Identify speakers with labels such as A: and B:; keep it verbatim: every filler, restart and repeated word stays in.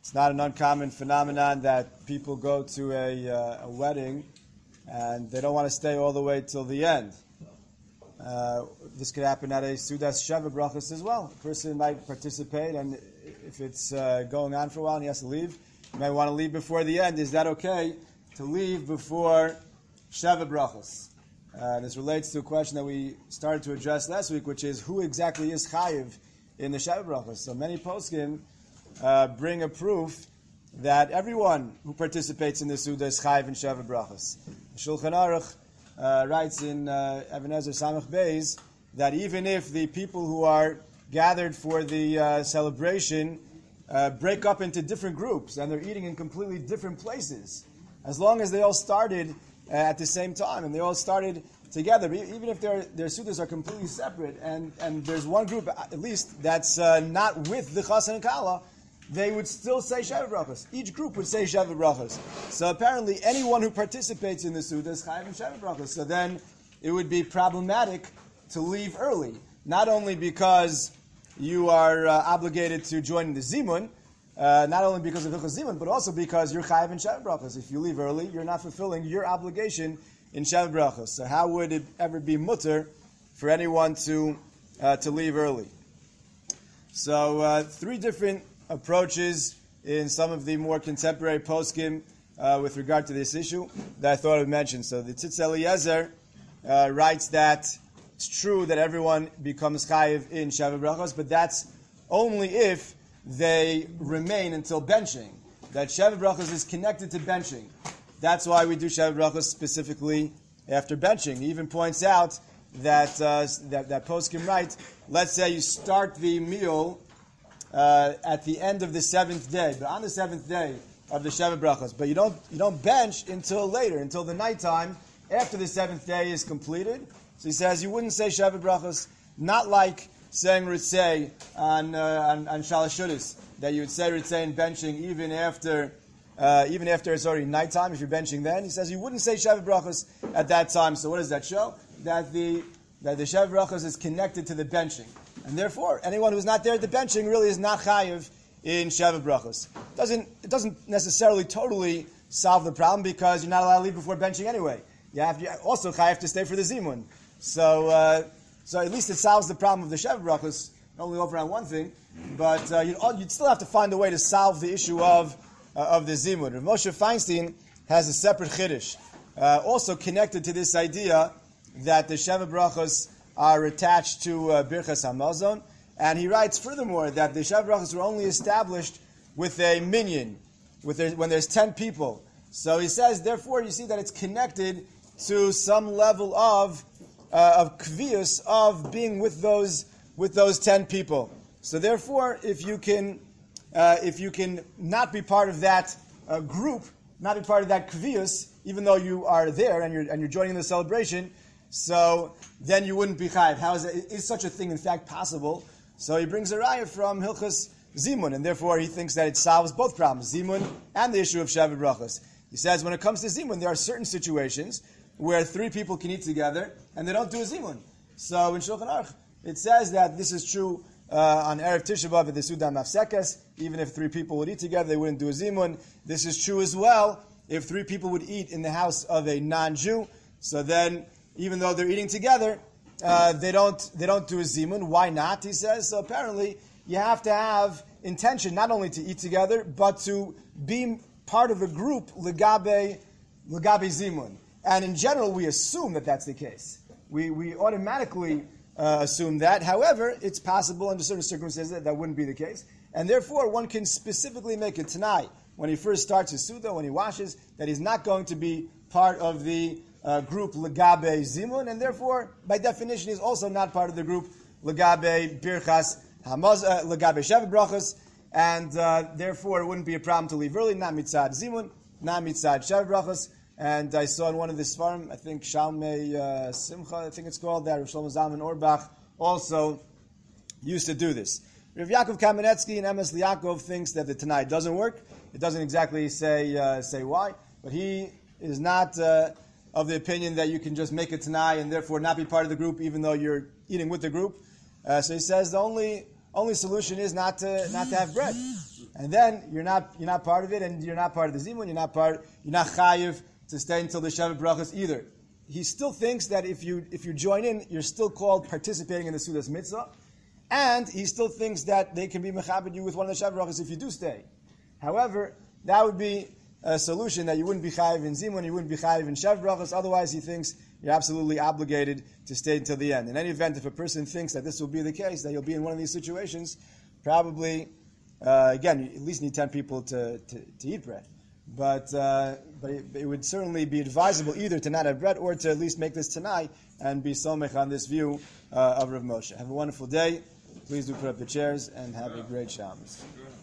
A: It's not an uncommon phenomenon that people go to a, uh, a wedding and they don't want to stay all the way till the end. Uh, this could happen at a Sudas Sheva Brachos as well. A person might participate, and if it's uh, going on for a while and he has to leave, he might want to leave before the end. Is that okay to leave before Sheva Brachos? Uh, this relates to a question that we started to address last week, which is who exactly is Chayiv in the Sheva Brachos? So many poskim uh, bring a proof that everyone who participates in the Suda is Chayiv in Sheva Brachos. Shulchan Aruch uh, writes in uh, Even Ezer Samach Beis that even if the people who are gathered for the uh, celebration uh, break up into different groups and they're eating in completely different places, as long as they all started uh, at the same time and they all started together, even if their their sudas are completely separate, and, and there's one group at least that's uh, not with the Chassan and Kala, they would still say Sheva Brachos. Each group would say Sheva Brachos. So apparently anyone who participates in the Suda is Chayav in Sheva Brachos. So then it would be problematic to leave early. Not only because you are uh, obligated to join the Zimun, uh, not only because of Hilchos Zimun, but also because you're Chayav in Sheva Brachos. If you leave early, you're not fulfilling your obligation in Sheva Brachos. So how would it ever be mutter for anyone to uh, to leave early? So uh, three different approaches in some of the more contemporary poskim uh, with regard to this issue that I thought I would mention. So the Tzitz Eliezer uh, writes that it's true that everyone becomes chayiv in Sheva Brachos, but that's only if they remain until benching. That Sheva Brachos is connected to benching. That's why we do Sheva Brachos specifically after benching. He even points out that uh, that, that poskim write, let's say you start the meal Uh, at the end of the seventh day, but on the seventh day of the Sheva Brachos, but you don't you don't bench until later, until the nighttime after the seventh day is completed. So he says you wouldn't say Sheva Brachos, not like saying Ritzei on uh, on, on Shalosh Shudas, that you would say Ritzei and benching even after uh, even after it's already nighttime. If you're benching then, he says you wouldn't say Sheva Brachos at that time. So what does that show? That the that the Sheva Brachos is connected to the benching. And therefore, anyone who's not there at the benching really is not chayiv in Sheva Brachos. Doesn't it doesn't necessarily totally solve the problem because you're not allowed to leave before benching anyway. You have to, also chayiv to stay for the zimun. So uh, so at least it solves the problem of the Sheva Brachos. Only over on one thing, but uh, you'd, you'd still have to find a way to solve the issue of uh, of the zimun. Rav Moshe Feinstein has a separate chiddush, uh, also connected to this idea that the Sheva Brachos are attached to uh, Birchas Hamazon, and he writes furthermore that the Sheva Brachos were only established with a minyan, with there, when there's ten people. So he says, therefore, you see that it's connected to some level of uh, of kvius of being with those with those ten people. So therefore, if you can uh, if you can not be part of that uh, group, not be part of that kvius, even though you are there and you're and you're joining the celebration, so then you wouldn't be chayiv. How is, that, is such a thing in fact possible? So he brings a raya from Hilchos Zimun, and therefore he thinks that it solves both problems, Zimun and the issue of Sheva Brachos. He says when it comes to Zimun, there are certain situations where three people can eat together and they don't do a Zimun. So in Shulchan Aruch, it says that this is true uh, on Erev Tisha B'Av at the Suda Mafsekes. Even if three people would eat together, they wouldn't do a Zimun. This is true as well if three people would eat in the house of a non-Jew. So then, even though they're eating together, uh, they don't they don't do a zimun. Why not? He says, so apparently you have to have intention not only to eat together, but to be part of a group, legabe, legabe zimun. And in general, we assume that that's the case. We we automatically uh, assume that. However, it's possible under certain circumstances that that wouldn't be the case. And therefore, one can specifically make it tonight, when he first starts his Suda, when he washes, that he's not going to be part of the Uh, group Legabe Zimun, and therefore, by definition, he's also not part of the group Legabe Birchas Hamaz, uh, Legabe Sheva Brachos, and uh, therefore it wouldn't be a problem to leave early, not mitzad Zimun, not mitzad Sheva Brachos. And I saw in one of the Sfarim, I think Shalmei uh, Simcha, I think it's called, that Rav Shlomo Zalman Auerbach also used to do this. Rav Yaakov Kamenetsky and M S Liakov thinks that the Tanai doesn't work. It doesn't exactly say uh, say why, but he is not Uh, of the opinion that you can just make a Tanai and therefore not be part of the group even though you're eating with the group. Uh, so he says the only only solution is not to not to have bread. and then you're not you're not part of it, and you're not part of the zimun. You're not part. You're not chayiv to stay until the Sheva Brachas either. He still thinks that if you if you join in, you're still called participating in the Sudas Mitzvah, and he still thinks that they can be mechabed you with one of the Sheva Brachas if you do stay. However, that would be a solution that you wouldn't be chayiv in zimun, you wouldn't be chayiv in Sheva Brachas. Otherwise, he thinks you're absolutely obligated to stay until the end. In any event, if a person thinks that this will be the case, that you'll be in one of these situations, probably, uh, again, you at least need ten people to, to, to eat bread. But uh, but it, it would certainly be advisable either to not have bread or to at least make this tonight and be somech on this view uh, of Rav Moshe. Have a wonderful day. Please do put up the chairs and have a great Shabbos.